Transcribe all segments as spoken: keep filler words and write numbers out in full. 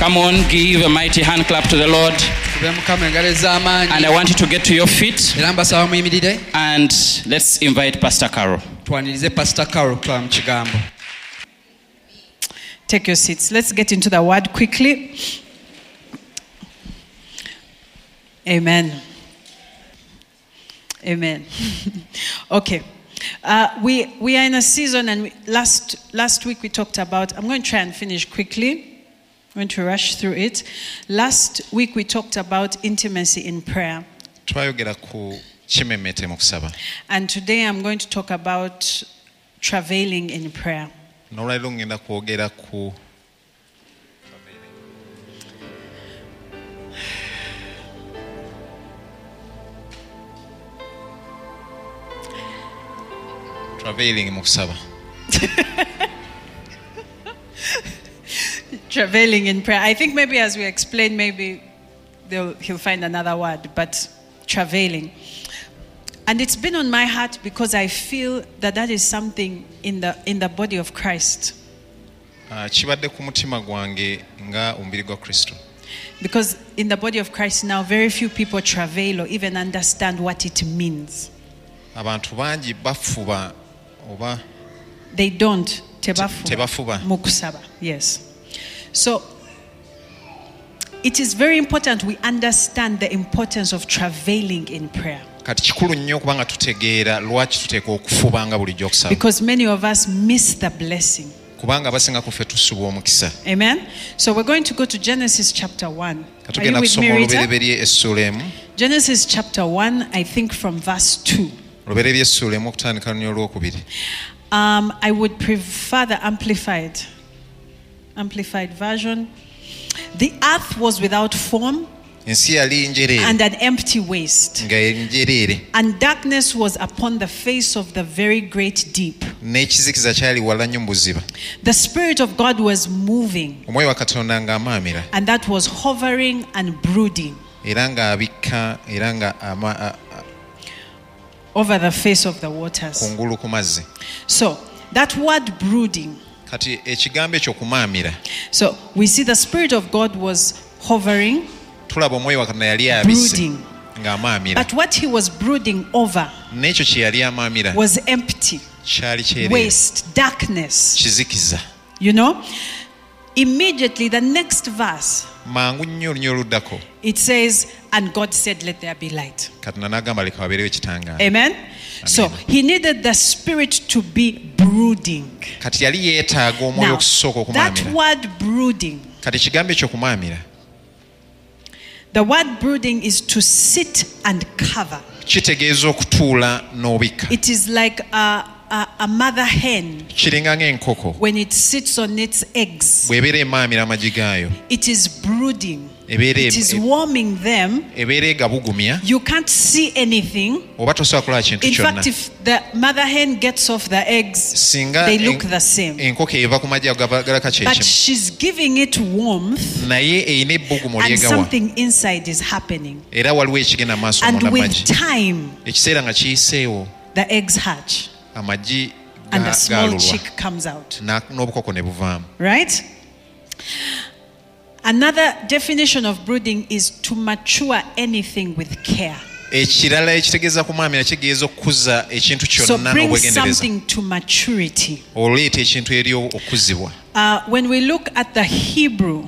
Come on, give a mighty hand clap to the Lord. And I want you to get to your feet. And let's invite Pastor Carol. Take your seats. Let's get into the word quickly. Amen. Amen. Okay. Uh, we we are in a season, and we, last last week we talked about. I'm going to try and finish quickly. I'm going to rush through it. Last week we talked about intimacy in prayer. And today I'm going to talk about travailing in prayer. Travailing in kusaba. Travailing in prayer. I think maybe as we explain, maybe he'll find another word, but travailing. And it's been on my heart because I feel that that is something in the in the body of Christ. Because in the body of Christ now, very few people travail or even understand what it means. They don't. Tebafuba. Mukusaba. Yes. So, it is very important we understand the importance of travailing in prayer. Because many of us miss the blessing. Amen. So we're going to go to Genesis chapter one. Are you with me, Rita? Genesis chapter one, I think from verse two. Um, I would prefer the amplified, amplified version. The earth was without form and an empty waste, and darkness was upon the face of the very great deep. The Spirit of God was moving, and that was hovering and brooding over the face of the waters. So, that word brooding. So, we see the Spirit of God was hovering, brooding. But what he was brooding over was empty, waste, darkness. You know? Immediately, the next verse, it says, and God said, let there be light. Amen? So, he needed the Spirit to be brooding. Now, that word brooding, the word brooding is to sit and cover. It is like a, a, a mother hen when it sits on its eggs. It is brooding. It is warming them. You can't see anything. In fact, if the mother hen gets off the eggs, they look the same. But she's giving it warmth, and something inside is happening. And with time, the eggs hatch, and a small chick comes out. Right? Another definition of brooding is to mature anything with care. So bring something to maturity. Uh, when we look at the Hebrew,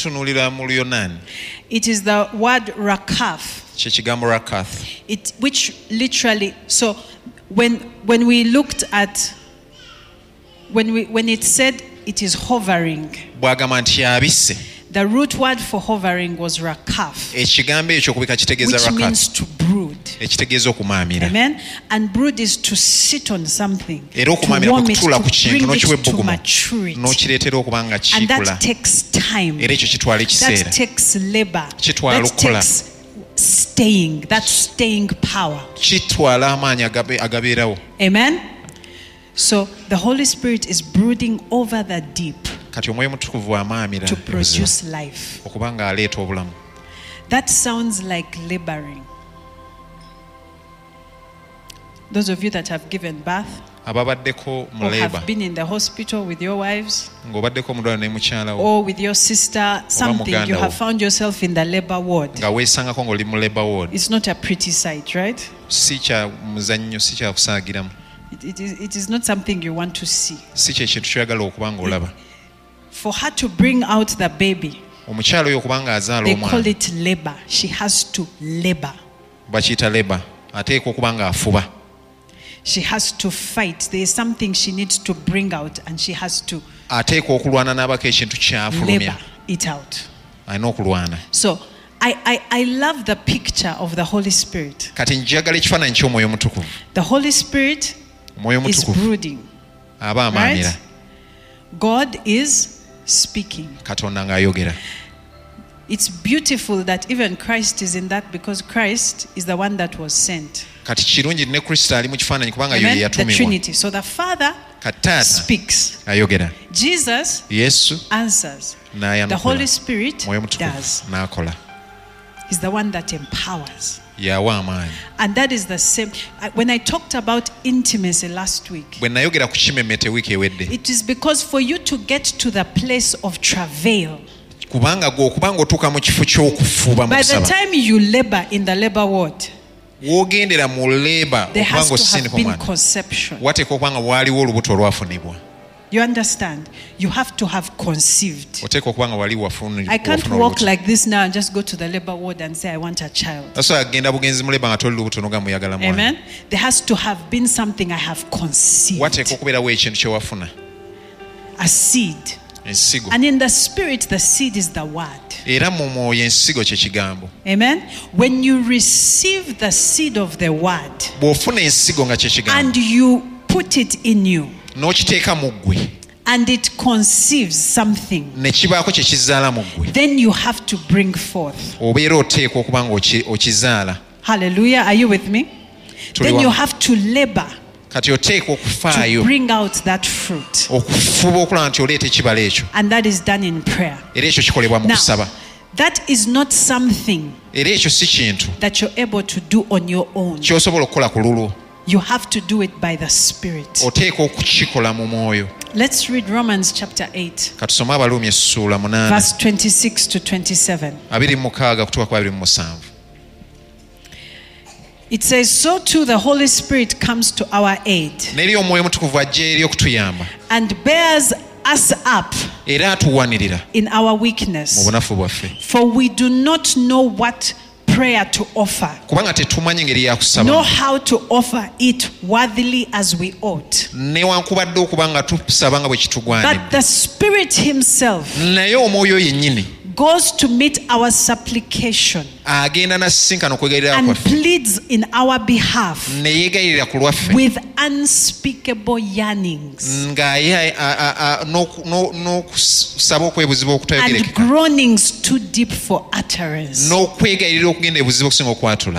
it is the word rakaf. It, which literally, so when when we looked at, when we when it said it is hovering, the root word for hovering was rakaf, which means to brood. Amen. And brood is to sit on something, to warm it, to bring it to maturity. And that takes time. That takes labor. That takes staying. That staying power. Amen. So the Holy Spirit is brooding over the deep to produce life. That sounds like laboring. Those of you that have given birth, ababaddeko mu or labor have been in the hospital with your wives ng'obaddeko omulwala ne mukyala wo or with your sister, something, you muganda wo. have found yourself in the labor ward. nga weesangako ng'oli mu labor ward It's not a pretty sight, right? si kya muzannyo si kya kusaagiramu It, it, is, it is not something you want to see. si kye kintu kyoyagala okuba ng'olaba For her to bring out the baby, omukyala oyo okuba ng'azaala they call omwana it labor. She has to labor. bakiyita labor ateekwa okuba ng'afuba She has to fight. There is something she needs to bring out, and she has to ateekwa okulwana n'abako ekintu kyafulumya labor it out. alina okulwana So I, I, I love the picture of the Holy Spirit. kati njagala ekifaananyi ky'omwoyo omutukuvu The Holy Spirit omwoyo is omutukuvu brooding. aba amaanira Right? God is speaking. katonda ng'ayogera It's beautiful that even Christ is in that, because Christ is the one that was sent. kati kirungi ne kristo ali mu kifaananyi kubanga yo Amen? ye The yatumibwa Trinity. So the Father kati taata speaks. ayogera Jesus yesu answers. The n'ayanukula Holy Spirit mwoyo mutukuvu does. n'akola He's the one that empowers. yawa amaanyi And that is the same. I- When I talked about intimacy last week, bwe nayogera ku kimemmete wiiki ewedde it is because for you to get to the place of travail, kubanga gwe okuba ng'otuuka mu kifo ky'okufuuba mu by the kusaba time you labor in the labor ward, w'ogendera mu leeba there okuba has to ng'osindika have been omwana conception. wateeka okuba nga waaliwo olubuto olwafunibwa You understand? You have to have conceived. oteeka okuba nga wali wafuna I can't wafuna walk olubuto like this now and just go to the labor ward and say, I want a child. tasobola kugenda bugenzi mu leeba nga toli lubuto noga muyagala mwana Amen? There has to have been something I have conceived. wateeka okubeerawo ekintu kye wafuna A seed. ensigo And in the spirit, the seed is the word. era mu mwoyo ensigo kye kigambo Amen? When you receive the seed of the word bw'ofuna ensigo nga kye kigambo and you put it in you n'okiteeka mu ggwe and it conceives something, ne kibaako kye kizaala mu ggwe then you have to bring forth. obeera oteekwa okuba nga oki- okizaala Hallelujah. Are you with me? Tuli Then you wamu. have to labor kati oteekwa to okufaayo bring out that fruit. okufuba okulaba nti oleeta ekibala ekyo And that is done in prayer. era ekyo kikolebwa mu Now, kusaba that is not something era ekyo si kintu that you're able to do on your own. ky'osobola okukola ku lulwo You have to do it by the Spirit. oteekwa okukikola mu mwoyo Let's read Romans chapter eight, katusome abaluumi essuula munaana verse twenty-six to twenty-seven. abiri mu mukaaga kutuuka ku abiri mu musanvu It says, so too the Holy Spirit comes to our aid n'eri omwoyo mutukuvu ajja eri okutuyamba and bears us up era atuwanirira in our mu weakness. bunafu bwaffe For we do not know what prayer to offer, kubanga tetumanyi ngeri nor yakusaba how to offer it worthily as we ought. newankubadde okuba nga tusaba nga bwe kitugwanidde But the Spirit Himself naye omwoyo yennyini goes to meet our supplication agenda nasisinkana okwegayirira and kwaffe pleads in our behalf ne yeegayirira ku lwaffe with unspeakable yearnings ng'aye n'okusaba okwebuzibu and okutayogerekeka groanings too deep for utterance. n'okwegayirira okugenda ebuzibu okusinga okwatula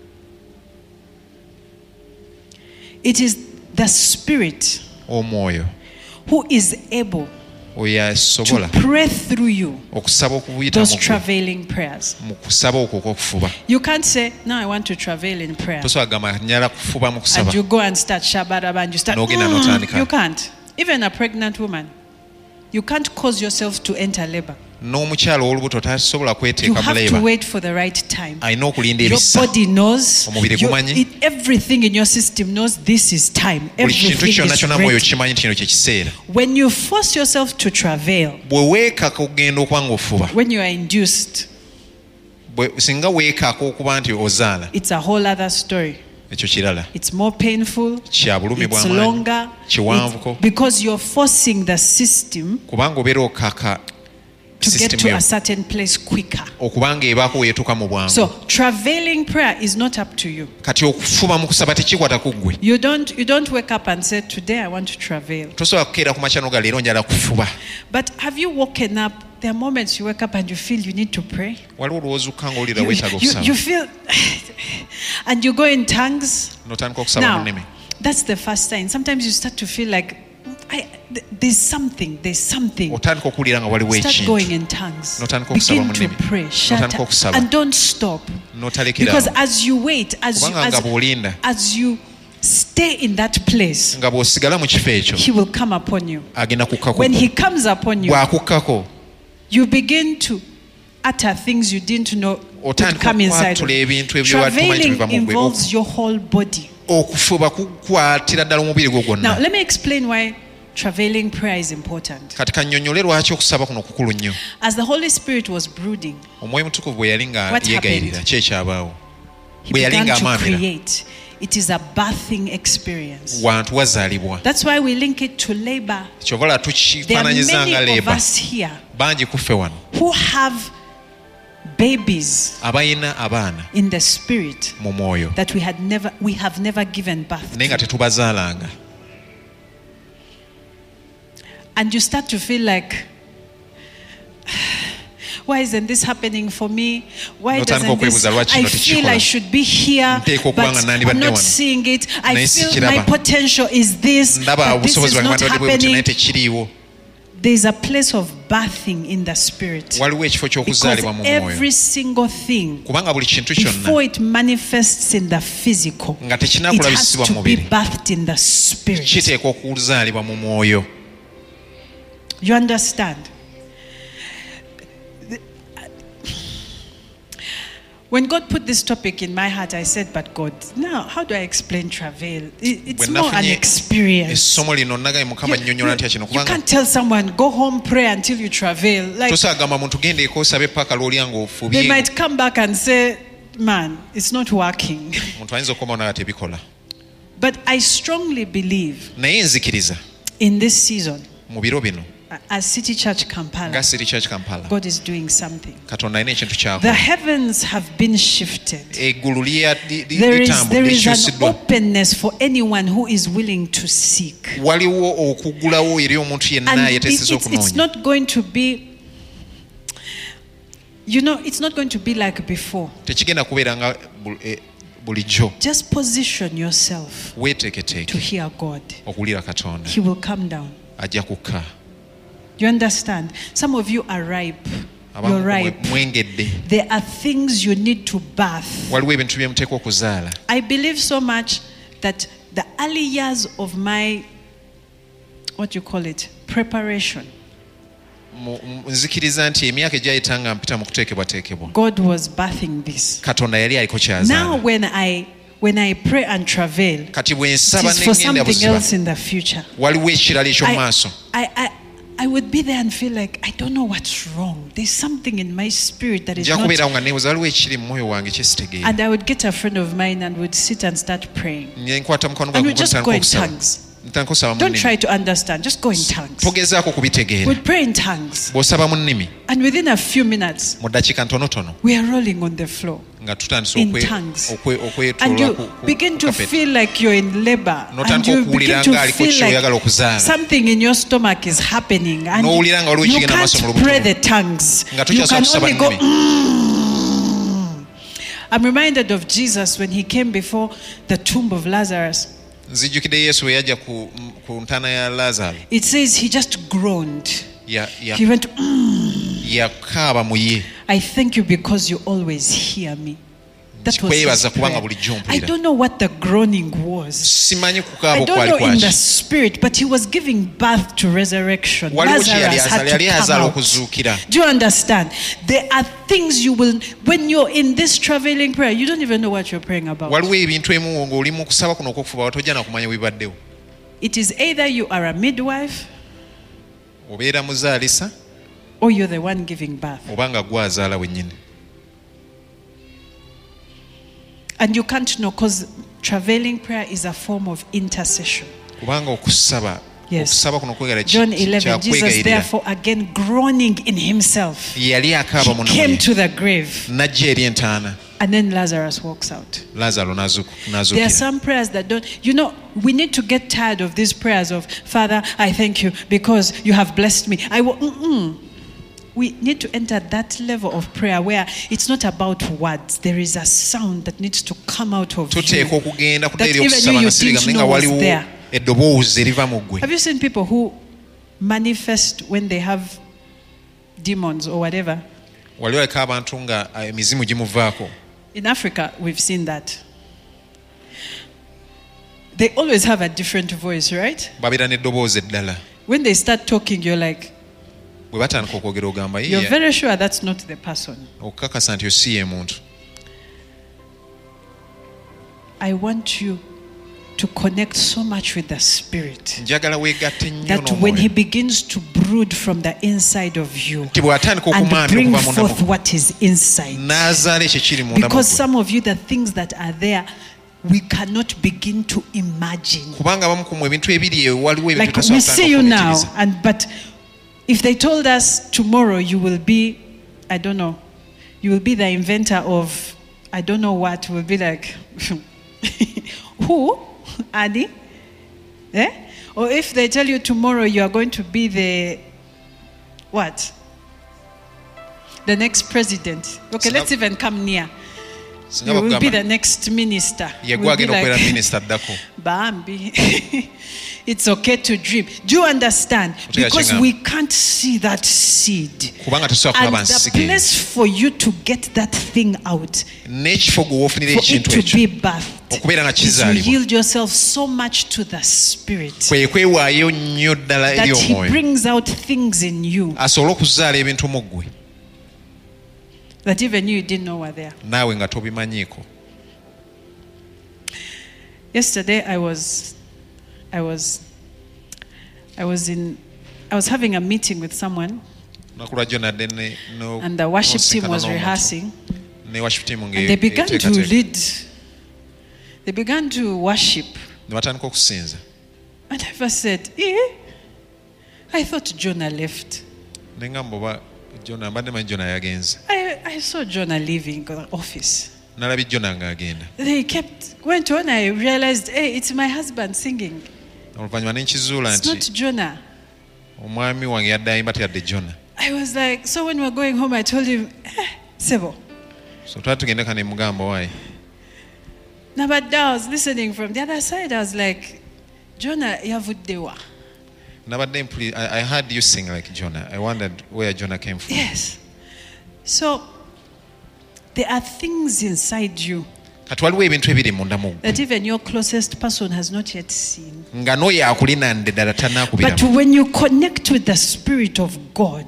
It is the Spirit omwoyo who is able oyo to asobola pray through you okusaba okubuyita those mu ggwe, travailing prayers. mu kusaba okwo okw'okufuba You can't say, no, I want to travail in prayer. tosobola kugamba nyala kufuba mu kusaba And you go and start shabaraba and you start. N'ogenda Mm, n'otandika. you can't. Even a pregnant woman, you can't cause yourself to enter labor. n'omukyalo ow'olubuto tasobola You kweteeka mu have to leeba wait for the right time. alina okulinda Your ebisa body knows. Omubiri Your- gumanyi. it- everything in your system knows this is time. buli kintu Everything kyonna is kyonna mwoyo ready. kimanyi nti kino kye kiseera When you force yourself to travail, bwe weekaka okugenda okuba ng'ofuba when you are induced, bwe- singa weekaka okuba nti ozaala it's a whole other story. ekyo kirala It's more painful. kya bulumi It's bw'amaanyi longer. kiwanvuko It's because you're forcing the system kubanga obeera okaka to get system to yo a certain place quicker. okubanga ebaako weetuuka mu bwangu So travailing prayer is not up to you. kati okufuba mu kusaba tekikwata ku ggwe You don't you don't wake up and say, today I want to travail. tosobola kukeera ku makya noga leero njala kufuba But have you woken up? There are moments you wake up and you feel you need to pray. waliwo olwozukka ng'olira You, weetaaga you, okusaba you feel and you go in tongues. n'otandika okusaba mu Now, nnimi that's the first sign. Sometimes you start to feel like I, th- there's something, there's something. otandika okuwulira nga waliwo Start going ekintu in tongues. N'otandika okusaba Begin mu to nnimi. pray. Shut N'otandika up. okusaba. And don't stop. n'otalekera Because as you wait, as you, kubanga nga as, bw'olinda as you stay in that place, nga bw'osigala mu kifo ekyo he will come upon you. agenda kukkako. When he comes upon you, bw'akukkako you begin to utter things you didn't know would come inside of you. Travailing involves your whole body. okufuba kukwatira ddala omubiri gwo gwonna. Now let me explain why travailing prayer is important. kati kannyonnyole lwaki okusaba kuno kukulu nnyo. As the Holy Spirit was brooding, omwoyo mutukuvu bwe yali nga yeegayirira ki ekyabaawo he began to create. It is a birthing experience. wantu wazaalibwa. That's why we link it to labor. kyovala tukifaananyiza nga There are many of leeba. us here bangi kuffe wano who have babies abayina abaana in the spirit mu mwoyo that we had never we have never given birth naye nga to. tetubazaalanga. And you start to feel like, why isn't this happening for me? Why doesn't this? I feel I should be here, but I'm not seeing it. I feel my potential is this, but this is not happening. There's a place of birthing in the spirit. Because every single thing, before it manifests in the physical, it has to be birthed in the spirit. You understand? When God put this topic in my heart, I said, but God, now how do I explain travail? It's more an experience. You, you, you can't tell someone, go home, pray until you travail. Like, they might come back and say, man, it's not working. But I strongly believe in this season, as City Church Kampala, God is doing something. The heavens have been shifted. There is, there is an openness for anyone who is willing to seek. And it, it's, it's not going to be, you know, it's not going to be like before. Just position yourself to hear God. He will come down. You understand? Some of you are ripe. You're ripe. There are things you need to birth. I believe so much that the early years of my, what you call it, preparation, God was birthing this. Now when I when I pray and travail, it is for something else in the future. I, I, I, I would be there and feel like, I don't know what's wrong. There's something in my spirit that is not. And I would get a friend of mine and would sit and start praying. And we'd just go in tongues. Don't try to understand, just go in tongues. We'd pray in tongues. And within a few minutes, we are rolling on the floor in tongues. And you begin to feel like you're in labor. And you begin to feel like something in your stomach is happening. And you can't pray the tongues. You can only go, mm. I'm reminded of Jesus when he came before the tomb of Lazarus. It says he just groaned. He went, mm. I thank you because you always hear me. That was his prayer. I don't know what the groaning was. I don't know in the spirit, but he was giving birth to resurrection. Lazarus had to come out. Do you understand? There are things you will, when you're in this travailing prayer, you don't even know what you're praying about. It is either you are a midwife or you're the one giving birth. And you can't know because travailing prayer is a form of intercession. Yes. John eleven, Jesus therefore again groaning in himself, he came to the grave. And then Lazarus walks out. There are some prayers that don't, you know, we need to get tired of these prayers of, Father, I thank you because you have blessed me. I will, mm-mm. We need to enter that level of prayer where it's not about words. There is a sound that needs to come out of you that even you, you didn't know was there. Have you seen people who manifest when they have demons or whatever? In Africa, we've seen that. they always have a different voice, right? When they start talking, you're like, you're very sure that's not the person. I want you to connect so much with the Spirit that when He begins to brood from the inside of you and bring forth what is inside, because some of you, the things that are there, we cannot begin to imagine. Like we see you now, and but if they told us tomorrow you will be, I don't know, you will be the inventor of, I don't know what, we'll be like, who? Adi? Eh? Or if they tell you tomorrow you are going to be the, what? The next president. Okay, let's even come near. You will be the next minister. We'll be like, Bambi. It's okay to dream. Do you understand? Because we can't see that seed. And the place for you to get that thing out, for it to be birthed, is to yield yourself so much to the Spirit that He brings out things in you that even you didn't know were there. Yesterday I was I was I was in I was having a meeting with someone, and the worship team was rehearsing, and they began to lead, they began to worship, and I first said, eh? I thought Jonah left. I, I saw Jonah leaving the office. They kept went on. I realized, hey, it's my husband singing. It's not Jonah. I was like, so when we were going home, I told him, eh, Sebo. Now, but I was listening from the other side. I was like, Jonah, yavudewa. I heard you sing like Jonah. I wondered where Jonah came from. Yes. So there are things inside you that even your closest person has not yet seen. But when you connect with the Spirit of God,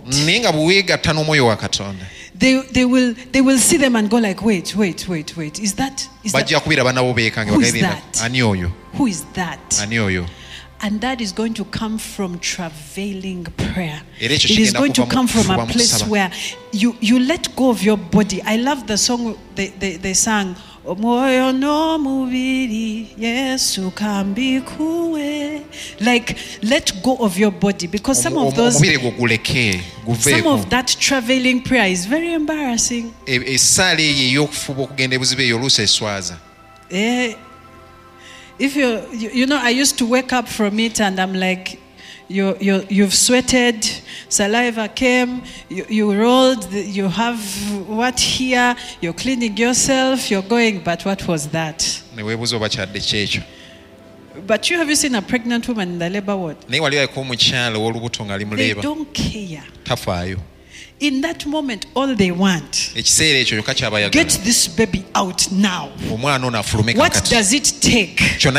they, they will they will see them and go like, wait, wait, wait, wait. Is that, is that who is that? Who is that? And that is going to come from travailing prayer. It is going to come from a place where you, you let go of your body. I love the song they, they, they sang, Moyo no mubiri Yesu kambikuwe. Like, let go of your body, because some of those some of that traveling prayer is very embarrassing. Eh, if you, you you know, I used to wake up from it and I'm like, you you you've sweated, saliva came, you, you rolled, you have what here, you're cleaning yourself, you're going, but what was that? But you have you seen a pregnant woman in the labor ward? They don't care. In that moment, all they want, get this baby out now. What does it take?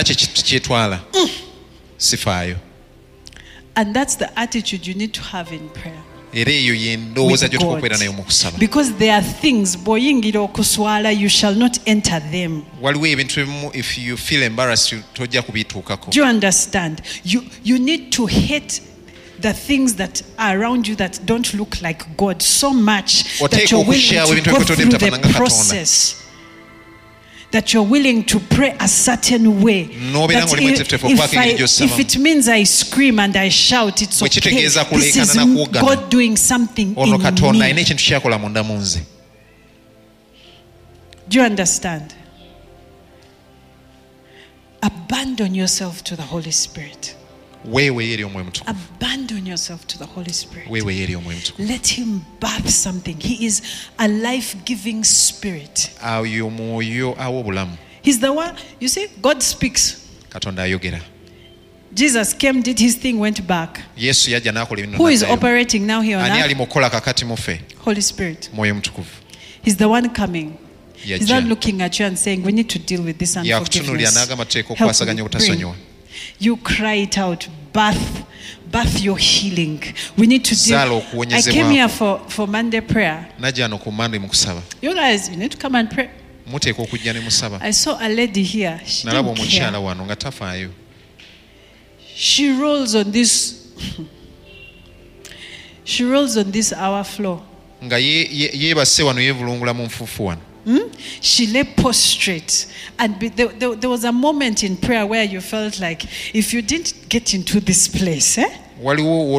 Mm. And that's the attitude you need to have in prayer. With God. Because there are things, you shall not enter them. If you feel embarrassed, do you understand? You, you need to hate the things that are around you that don't look like God so much that you're willing to go through the process. That you're willing to pray a certain way. That if, if, I, if it means I scream and I shout, it's okay. This is God doing something in me. Do you understand? Abandon yourself to the Holy Spirit. Abandon yourself to the Holy Spirit. Let Him birth something. He is a life-giving Spirit. He's the one, you see, God speaks. Jesus came, did His thing, went back. Who is operating now here on earth? Holy Spirit. He's the one coming. He's not looking at you and saying, we need to deal with this unforgiveness. Help me, bring. You cry it out. Birth, birth your healing. We need to deal. I came here for, for Monday prayer. You guys, you need to come and pray. I saw a lady here. She didn't care. She rolls on this. She rolls on this our floor. Hmm? She lay prostrate, and be, there, there, there was a moment in prayer where you felt like if you didn't get into this place, eh? And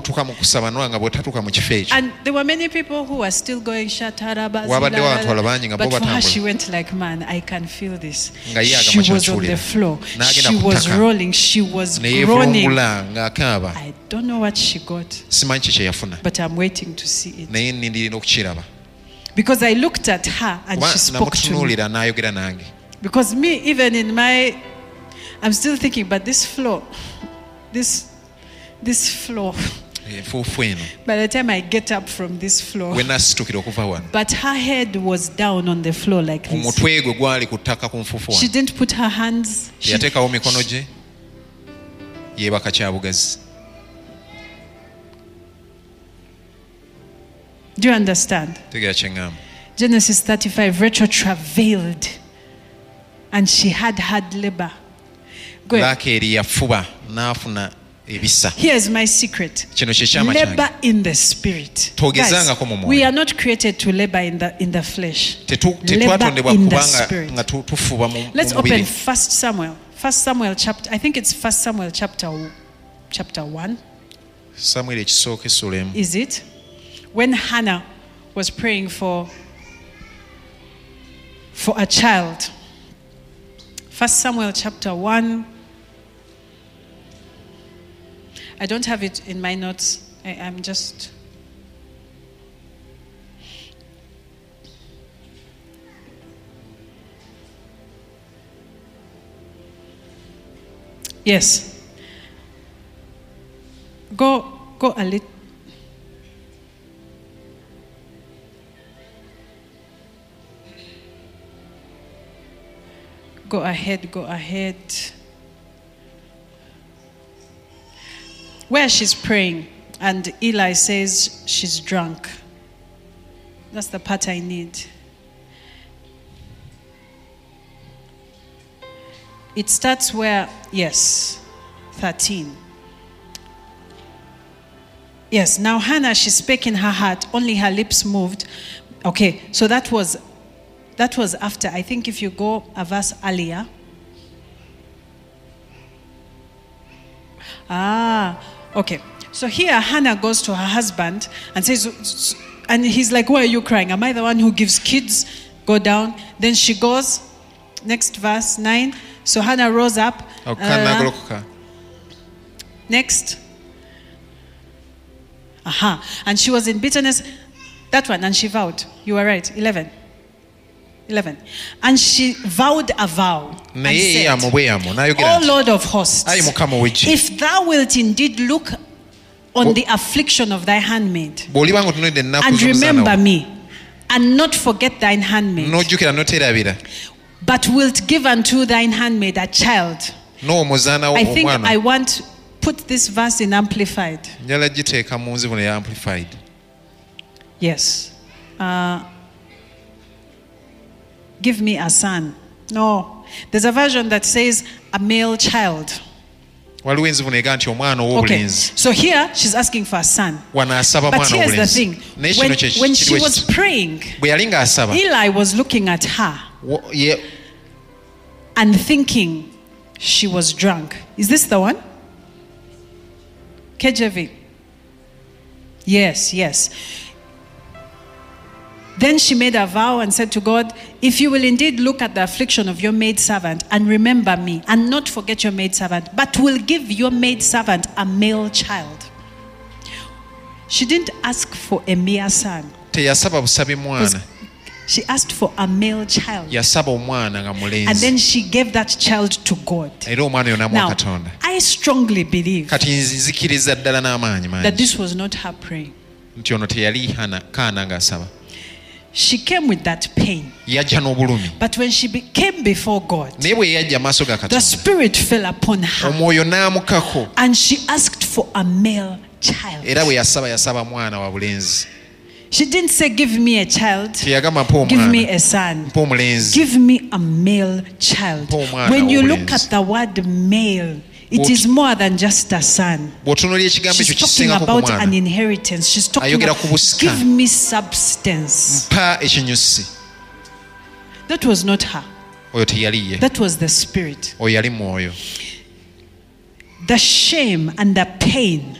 there were many people who were still going shataraba, but for her she went like, man, I can feel this. She was on the floor, she was rolling, she was groaning. I don't know what she got, but I'm waiting to see it. Because I looked at her and she spoke to me. Because me, even in my, I'm still thinking, but this floor, this, this floor. By the time I get up from this floor, but her head was down on the floor like this. She didn't put her hands. She, she, do you understand? Genesis thirty-five, Rachel travailed and she had hard labor. Go ahead. Here's my secret. Labor in the spirit. Guys, we are not created to labor in the, in the flesh. Labor in the spirit. Let's open First Samuel. First Samuel chapter, I think it's First Samuel chapter, chapter one. Is it? When Hannah was praying for, for a child. First Samuel chapter one. I don't have it in my notes. I, I'm just... Yes. Go, go a little. Go ahead, go ahead. Where she's praying and Eli says she's drunk. That's the part I need. It starts where, yes, thirteen. Yes, now Hannah, she spake in her heart, only her lips moved. Okay, so that was That was after, I think if you go a verse earlier. Ah, okay. So here Hannah goes to her husband and says, and he's like, why are you crying? Am I the one who gives kids? Go down. Then she goes, next verse, nine. So Hannah rose up. Uh, next. Aha. And she was in bitterness. That one. And she vowed. You were right. eleven. eleven. And she vowed a vow and said, O Lord of hosts, if thou wilt indeed look on the affliction of thy handmaid and remember me and not forget thine handmaid, but wilt give unto thine handmaid a child. I think I want put this verse in Amplified. Yes. Uh, give me a son. No. There's a version that says a male child. Okay. So here she's asking for a son. But here's the thing. When, when she was praying, Eli was looking at her and thinking she was drunk. Is this the one? K J V. Yes, yes. Then she made a vow and said to God, if you will indeed look at the affliction of your maidservant and remember me and not forget your maidservant, but will give your maidservant a male child. She didn't ask for a mere son. She asked for a male child. And then she gave that child to God. Now, I strongly believe that this was not her praying. She came with that pain. But when she be- came before God, the Spirit fell upon her. And she asked for a male child. She didn't say, give me a child, give me a son, give me a male child. When you look at the word male, it is more than just a son. She's talking about an inheritance. She's talking about, give me substance. That was not her. That was the Spirit. The shame and the pain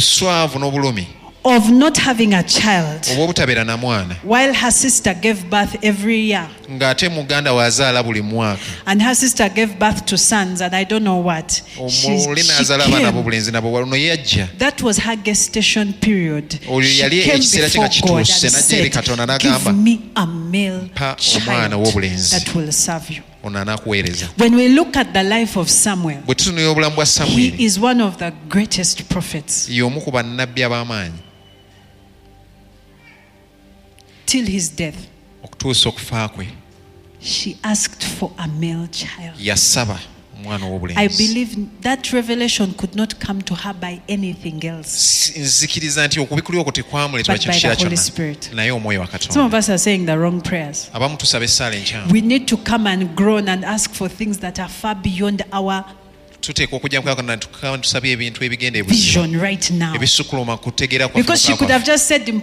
of not having a child while her sister gave birth every year, and her sister gave birth to sons and I don't know what. She, she came. That was her gestation period. She came before God and said, give me a male child that will serve you. When we look at the life of Samuel, he is one of the greatest prophets. Till his death, she asked for a male child. I believe that revelation could not come to her by anything else but by the Holy Spirit. Some of us are saying the wrong prayers. We need to come and groan and ask for things that are far beyond our vision right now. Because she could have just said,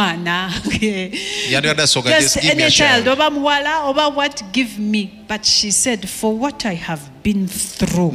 just any child, over muwala, over what, give me. But she said, for what I have been through,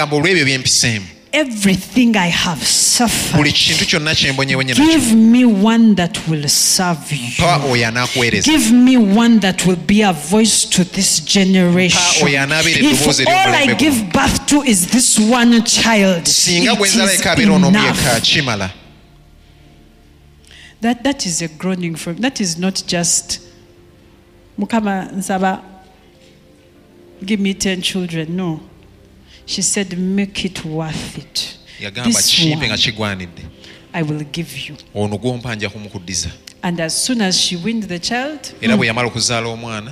everything I have suffered, give me one that will serve you. Give me one that will be a voice to this generation. If all I give birth to is this one child, it is enough. That, that is a groaning from, that is not just Mukama Nsaba, give me ten children. No. She said, make it worth it. This one, I will give you. And as soon as she wins the child, mm,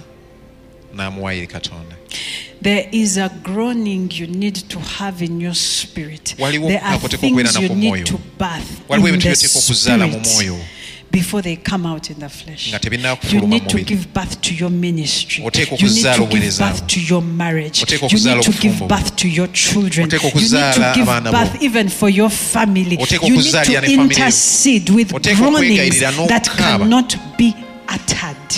there is a groaning you need to have in your spirit. There are things you need to birth in the spirit before they come out in the flesh. You need to give birth to your ministry. You need to give birth to your marriage. You need to give birth to your children. You need to give birth even for your family. You need to intercede with groanings that cannot be uttered.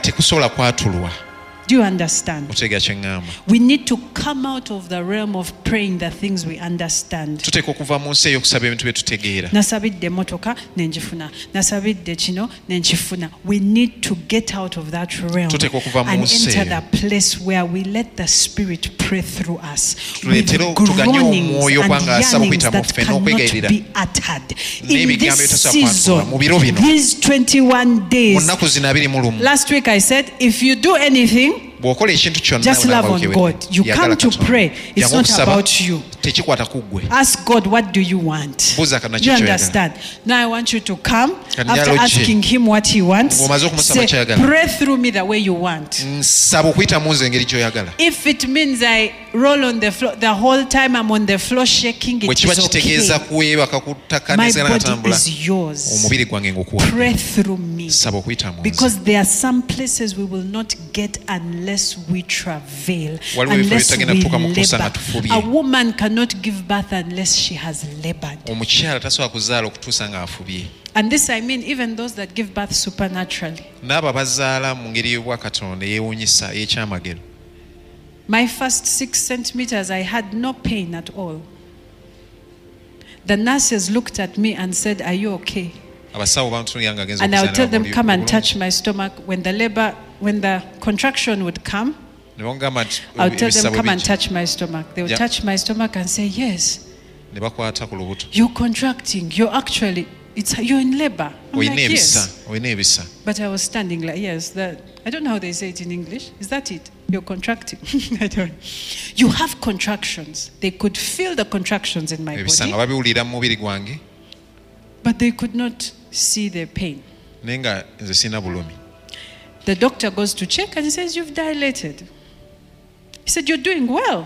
Do you understand? We need to come out of the realm of praying the things we understand. Nasabidde motoka nenjifuna. Nasabidde kino nenjifuna. We need to get out of that realm and enter the place where we let the Spirit pray through us with groanings and yearnings that cannot be uttered. In this season, these twenty-one days, last week I said, if you do anything, just love on God. You come to pray. It's not about you. Ask God, what do you want? Do you understand? Now I want you to come after asking Him what He wants. Say, pray through me the way you want. If it means I roll on the floor the whole time I'm on the floor shaking, it is okay. My body is yours. Pray through me. Because there are some places we will not get unless we travail, unless we labor. A woman cannot give birth unless she has labored. And this I mean even those that give birth supernaturally. My first six centimeters, I had no pain at all. The nurses looked at me and said, are you okay? And I would tell them, come and touch my stomach. When the labor, when the contraction would come, I would tell them, come and touch my stomach. They would touch my stomach and say, yes, you're contracting. You're actually, it's, you're in labor. I'm like, yes. But I was standing like, yes, that, I don't know how they say it in English. Is that it? You're contracting. I don't. You have contractions. They could feel the contractions in my body, but they could not see the pain. The doctor goes to check and he says, you've dilated. He said, you're doing well.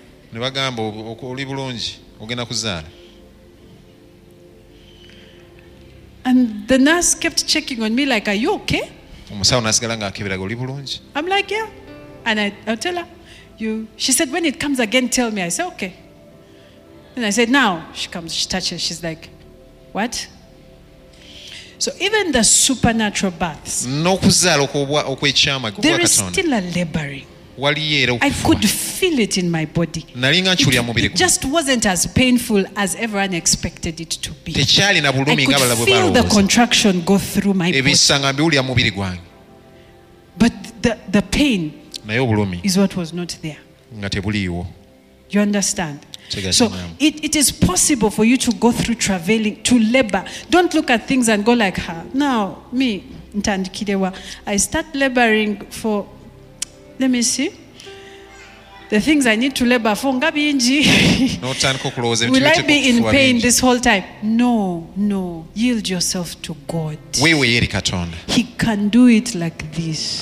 And the nurse kept checking on me like, are you okay? I'm like, yeah. And I, I'll tell her, you. She said, when it comes again, tell me. I said, okay. And I said, now. She comes, she touches, she's like, what? So even the supernatural births, there is still a laboring. I could feel it in my body. It, it just wasn't as painful as everyone expected it to be. I could feel the contraction go through my body. But the, the pain is what was not there. You understand? So it, it is possible for you to go through travailing, to labor. Don't look at things and go like her. Now, me, I start laboring for, let me see, the things I need to labor for. Will I be in pain this whole time? No, no. Yield yourself to God. He can do it like this.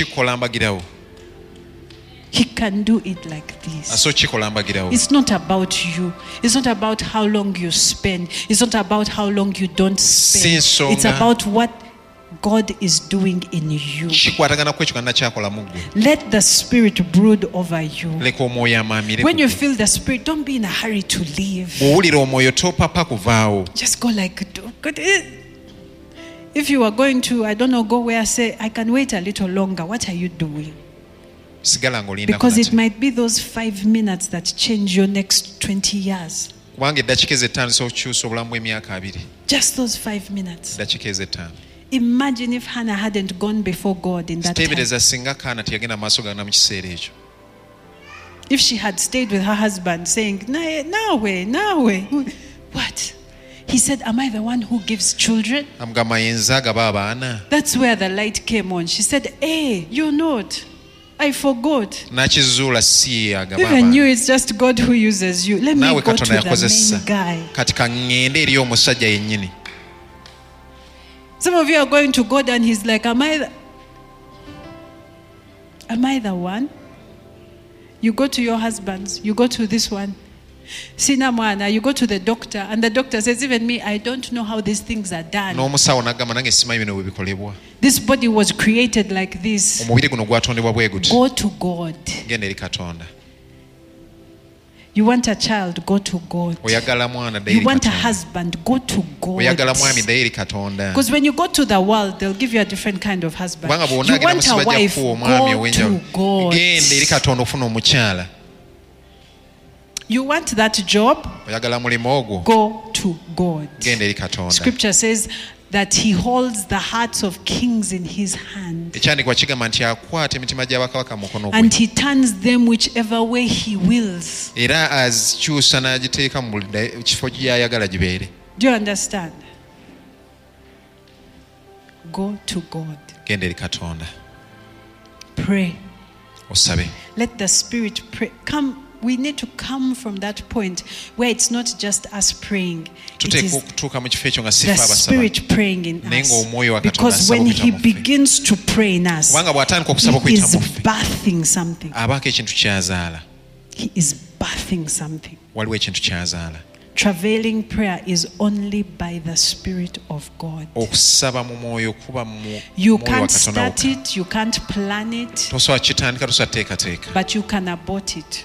He can do it like this. It's not about you. It's not about how long you spend. It's not about how long you don't spend. It's about what God is doing in you. Let the Spirit brood over you. When you feel the Spirit, don't be in a hurry to leave. Just go like, if you are going to, I don't know, go where, say, I can wait a little longer. What are you doing? Because it might be those five minutes that change your next twenty years. Just those five minutes. Imagine if Hannah hadn't gone before God in that time. If she had stayed with her husband saying, no way, no way. What? He said, am I the one who gives children? That's where the light came on. She said, hey, you're not. I forgot. Even you, it's just God who uses you. Let me go to the main guy. Some of you are going to God and he's like, am I the, am I the one? You go to your husbands, you go to this one. Sina mwana, you go to the doctor and the doctor says, even me, I don't know how these things are done. This body was created like this. Go to God. You want a child, go to God. You want a husband, go to God. Because when you go to the world, they'll give you a different kind of husband. You want a wife, go to God. You want that job, go to God. Scripture says that he holds the hearts of kings in his hand. And he turns them whichever way he wills. Do you understand? Go to God. Pray. Let the Spirit pray. Come. We need to come from that point where it's not just us praying. It is the Spirit praying in us. Because when he begins to pray in us, he is birthing something. He is birthing something. Travailing prayer is only by the Spirit of God. You can't start it, you can't plan it, but you can abort it.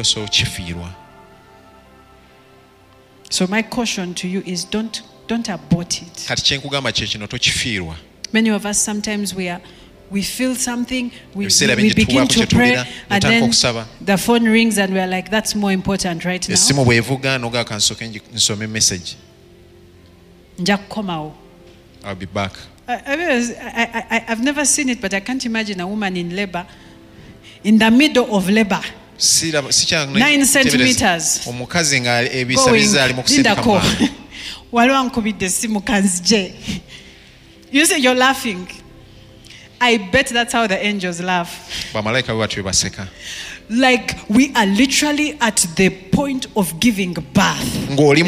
So my caution to you is don't don't abort it. Many of us sometimes we are we feel something, we, we, we begin to pray, and then the phone rings and we're like, that's more important right now. I'll be back. I, I, I, I've never seen it, but I can't imagine a woman in labor, in the middle of labor. Nine centimeters. Going, you say you're laughing. I bet that's how the angels laugh. Like we are literally at the point of giving birth.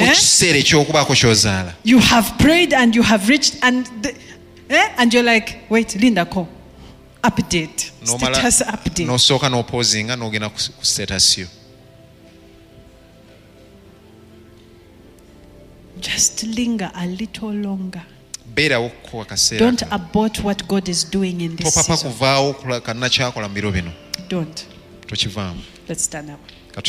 Eh? You have prayed and you have reached and the, eh? And you're like, wait, Linda, call. update. Status update. No soka no posing no gena ku status yo. Just linger a little longer. Don't Don't abort what God is doing in this season. Don't. Let's stand up.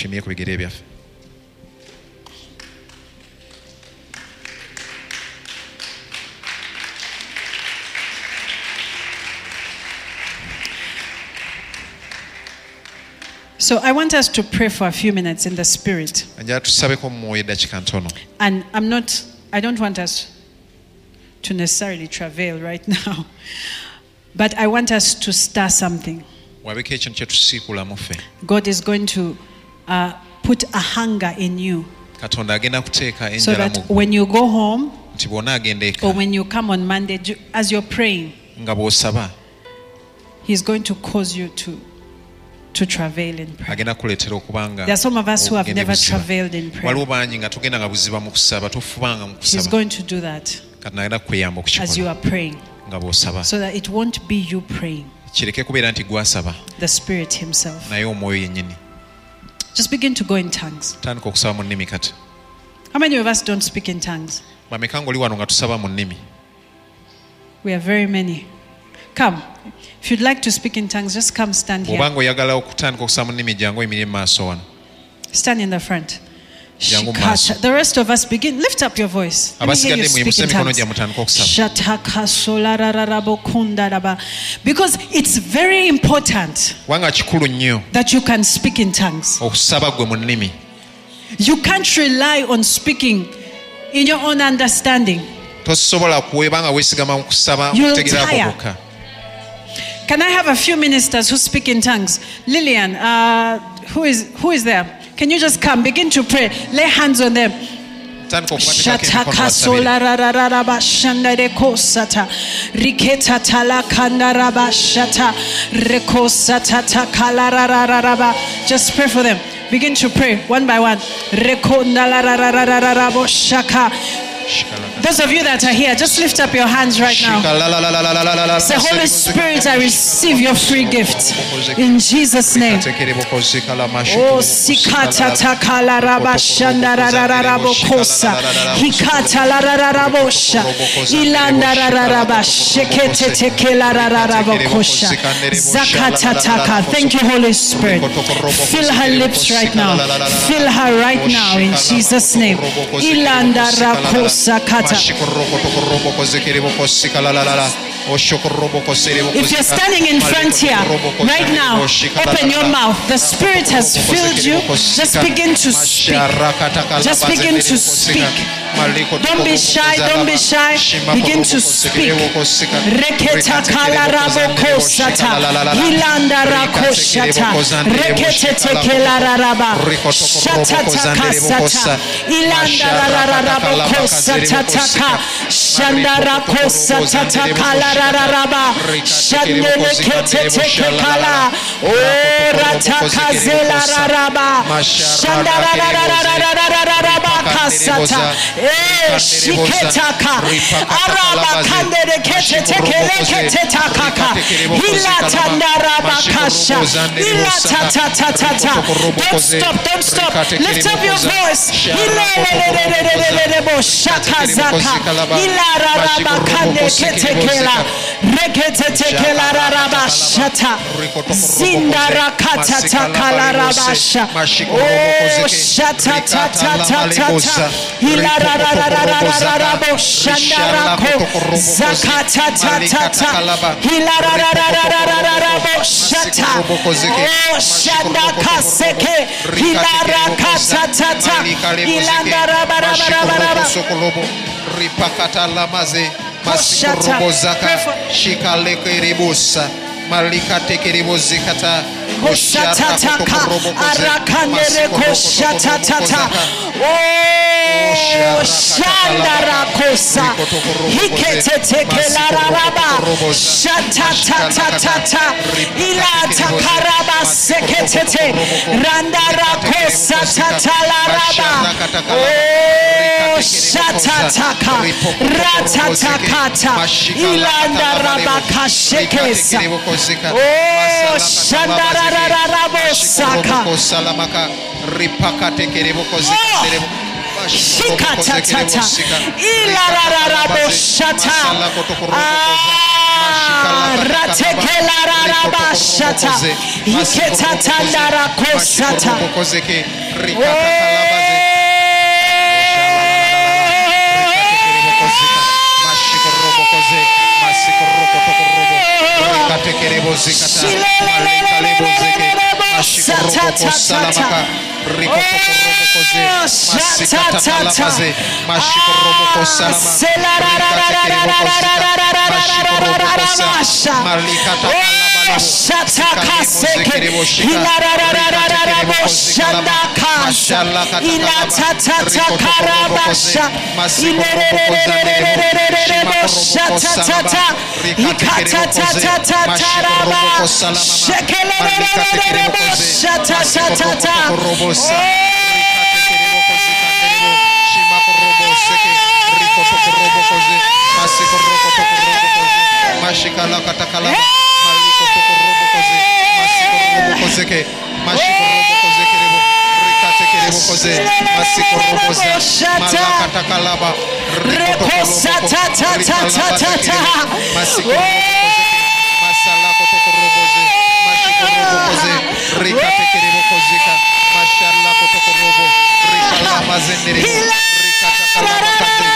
So I want us to pray for a few minutes in the spirit. And I'm not, I don't want us to necessarily travail right now. But I want us to start something. God is going to uh, put a hunger in you. So that when you go home, or when you come on Monday, as you're praying, He's going to cause you to to travail in prayer. There are some of us who have never travailed in prayer. He's going to do that as you are praying, so that it won't be you praying, the Spirit Himself. Just begin to go in tongues. How many of us don't speak in tongues? We are very many. Come. If you'd like to speak in tongues, just come stand here. Stand in the front. Shikata. The rest of us begin. Lift up your voice. Let me hear you speak in tongues. Because it's very important that you can speak in tongues. You can't rely on speaking in your own understanding. You'll tire. Can I have a few ministers who speak in tongues? Lillian, uh, who is who is there? Can you just come? Begin to pray. Lay hands on them. Shataka solarararaba shandare sata riketa tala kandaraba shata rekosata takalarararaba. Just pray for them. Begin to pray one by one. Rekondalararararabo shaka. Those of you that are here, just lift up your hands right now. Say, Holy Spirit, I receive your free gift in Jesus' name. Oh, sikata takala raba shandara rarabo kosa, hikata la rarabosha, ilanda raraba shekete tekela rarabo kosha, zakata taka. Thank you, Holy Spirit. Fill her lips right now. Fill her right now in Jesus' name. Ilanda rakosa. If you're standing in front here right now, open your mouth. The Spirit has filled you. Just begin to speak. Just begin to speak. Don't be shy, don't be shy. Begin to speak. Reketa kala rabo kosata, hilanda rakoshata, rekete tekela raraba, shatata kasata, ilanda rarabo kosata taka, shandara kosata kala raraba, shandele kete tekela, oh rataka zela raraba, shandara raraba kasata. Eh, shiketaka araba kandere kete tekele kete takaka hilata ndaraba kasha hilata ta ta ta ta. Don't stop, don't stop. Lift up your voice. Hilelelelelelele bo shaka zaka hilara raba kande kete kela rekete tekela raba shata zindara kata takala raba sha. Oh shata ta ta ta ta ta hilara Rararararararabo shandarako zakata tata hilararararararabo shata oh shandaka seke hilaraka tata hilandarabarabarabara ripakata lamaze masikurobo zaka shikalekeribusa malika tekeribozikata koshatataka arakanere koshatatata oh shandarakosa hiketetekelararaba shatatatata ilatakaraba seketete randarakosa tatalaraba oh Oh, shatataka, ratatakata, ilanda rabaka shekesa. Oh, shandarararabosaka. Shikatatata, ilarararaboshata, ratekelararabashata, hiketatandarakoshata. Mashikala katakala maliko tokorobo koze masikorobo kozeke mashikorobo kozeke rebo rikate kerebo koze masikorobo koze malaka takalaba riko tokorobo masikorobo kozeke masala tokorobo koze mashikorobo koze rikate kerebo kozeka mashala tokorobo rikala mazenderebo rikata kalaba kate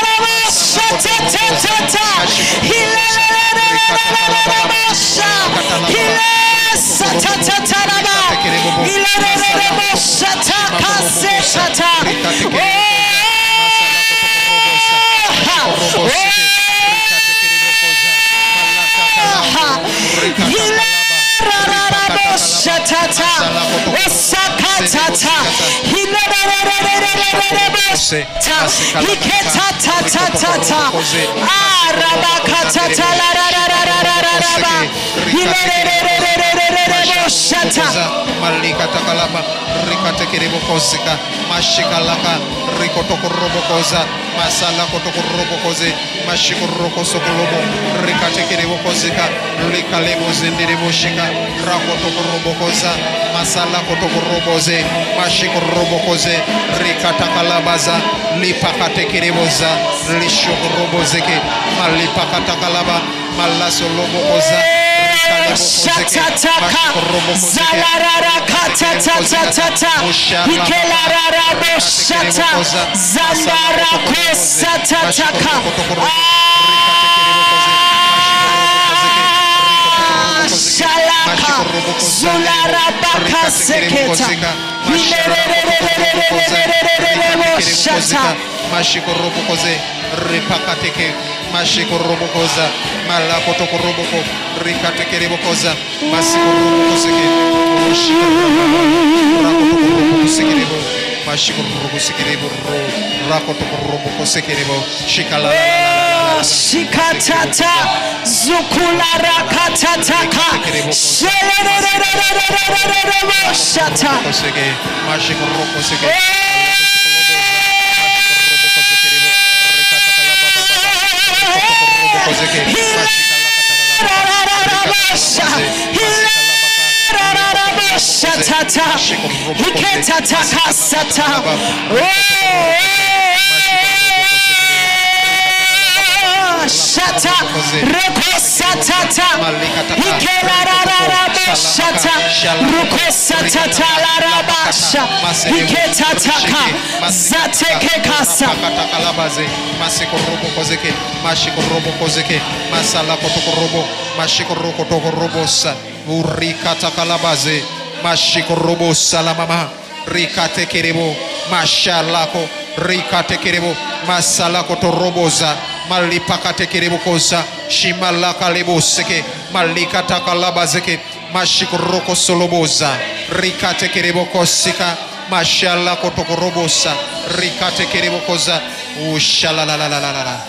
malika takalaba rikate kerebo kozika mashikalaka rikotoko robokoza masala kotoko robokoze mashikoroko sokolobo rikate kerebo kozika likalebo zenderebo shika rakotoko robokoza masala kotoko roboze mashikorobokoze rikata kalabaza lipakate kereboza lishokorobozeke malipakata kalaba malaso lobokoza shatataka zalarara katatatata ikelarara boshata zandara kosatataka shalaka zularabaka seketa boshata mashikorobokoze ripakateke mashikorobokoza malakotokoroboko rikatekerebokoza masikorobokozeke mashikorobokosekerebo mashikorobokosekerebo rakotokorobokosekerebo shikala shikatata zukulara katataka shata mashikorobokosekerebo Shatata, Hiketata Sata, Shata, Rekosatata, Hikelarabasha, Rukosatata Larabasha, Hiketataka, Zatekekasa, Masikorobokozeke, Mashikorobokozeke, Masala Kotokorobo, Mashikorokotokorobos, Urikata Kalabaze, Mashikorobo Salamama, Rikate Kerebo, Mashalako, Rikate Kerebo, Masalako Toroboza, Malipakate Kerebo Kosa, Shimalaka Leboseke, Malikata Kalabazeke, Mashikoroko Soloboza, Rikate Kerebo Kosika, Mashalako Tokorobosa, Rikate Kerebo Koza, Ushalalalala.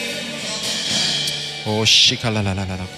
Oh, Shikalalalala.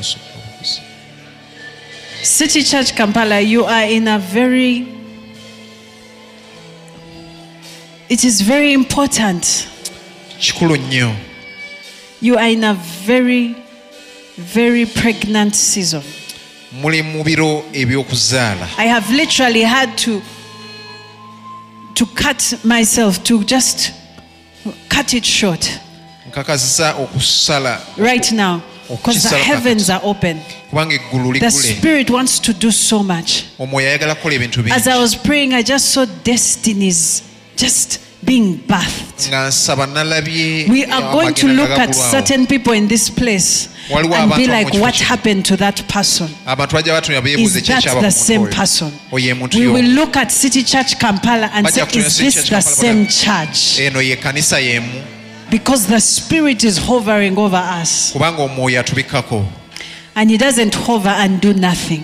City Church Kampala, you are in a very, it is very important kikulu nnyo. You are in a very, very pregnant season. Muli mu biro eby'okuzaala. I have literally had to to cut myself, to just cut it short. Nkakazisa okusala right now, because the heavens are open. The Spirit wants to do so much. As I was praying, I just saw destinies just being birthed. We are going to look at certain people in this place and be like, what happened to that person? Is that the same person? We will look at City Church Kampala and say, is this the same church? Because the Spirit is hovering over us. And He doesn't hover and do nothing.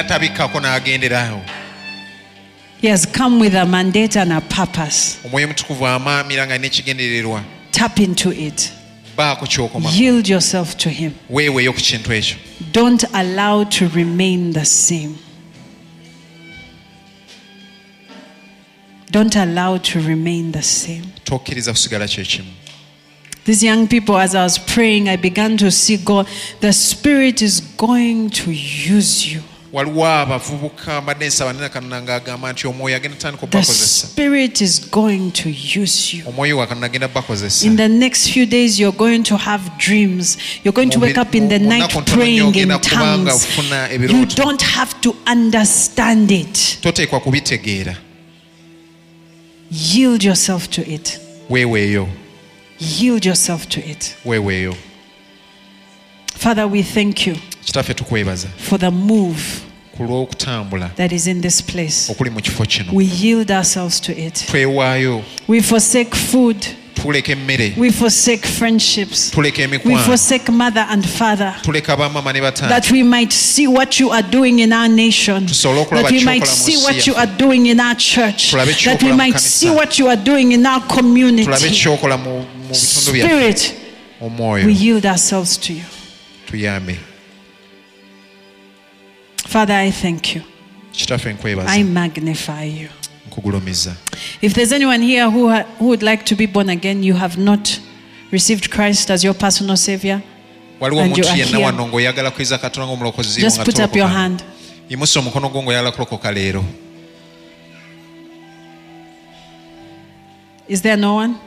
He has come with a mandate and a purpose. Tap into it. Yield yourself to Him. Don't allow to remain the same. Don't allow to remain the same. These young people, as I was praying, I began to see God. The Spirit is going to use you. The Spirit is going to use you. In the next few days, you're going to have dreams. You're going to wake up in the night praying in tongues. You don't have to understand it. Yield yourself to it. Yield yourself to it. Father, we thank you for the move that is in this place. We yield ourselves to it. We forsake food. We forsake friendships. We forsake mother and father, that we might see what you are doing in our nation, that we might see what you are doing in our church, that we might see what you are doing in our community. Spirit, we yield ourselves to you. Father, I thank you. I magnify you. If there's anyone here who, ha- who would like to be born again, you have not received Christ as your personal Savior, and you are here, just put up your hand. Is there no one?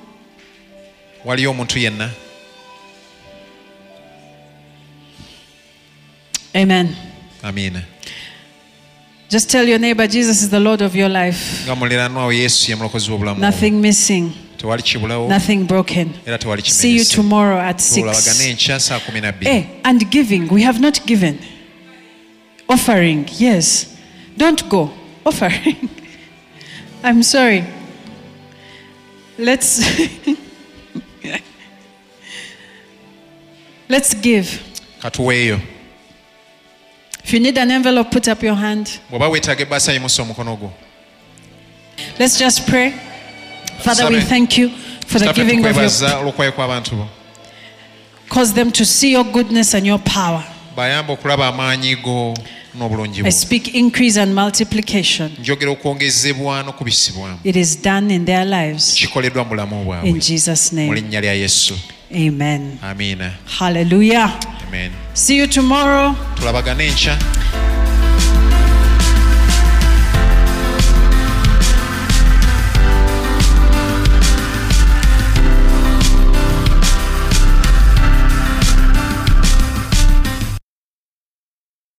Amen. Amen. Just tell your neighbor, Jesus is the Lord of your life. Nothing missing. Nothing broken. See you tomorrow at six. Hey, and giving. We have not given. Offering. Yes. Don't go. Offering. I'm sorry. Let's let's give. If you need an envelope, put up your hand. Let's just pray. Father, we thank you for the giving of your people. Cause them to see your goodness and your power. I speak increase and multiplication. It is done in their lives. In Jesus' name. Amen. Amen. Hallelujah. Amen. See you tomorrow.